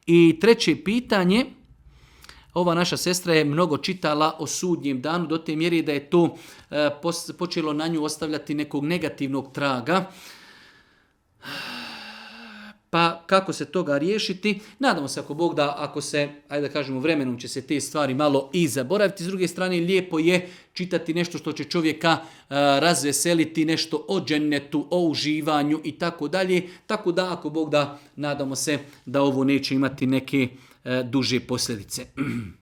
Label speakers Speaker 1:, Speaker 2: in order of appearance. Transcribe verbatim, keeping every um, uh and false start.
Speaker 1: I treće pitanje, ova naša sestra je mnogo čitala o sudnjem danu do te mjere da je to e, počelo na nju ostavljati nekog negativnog traga. Pa kako se toga riješiti? Nadamo se ako Bog da, ako se, ajde da kažemo, vremenom će se te stvari malo i zaboraviti. S druge strane, lijepo je čitati nešto što će čovjeka uh, razveseliti, nešto o džennetu, o uživanju i tako dalje. Tako da, ako Bog da, nadamo se da ovo neće imati neke uh, duže posljedice.